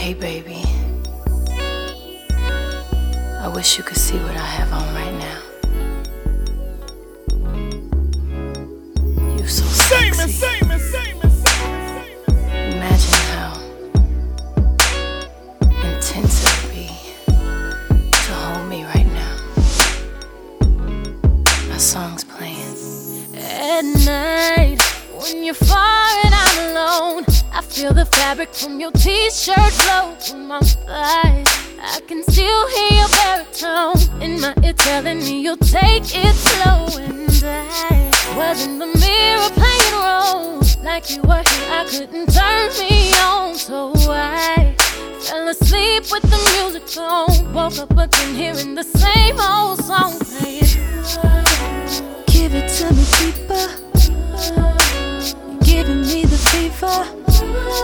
Hey baby, I wish you could see what I have on right now. You're so sexy. Imagine how intense it would be to hold me right now. My song's playing. At night, when you're far and I'm alone, I feel the fabric from your t-shirt flow through my thighs. I can still hear your baritone in my ear telling me you'll take it slow. And I was in the mirror playing roles like you were here, I couldn't turn me on. So I fell asleep with the music on, woke up again hearing the same old song playing. Give it to me deeper, you're giving me the fever.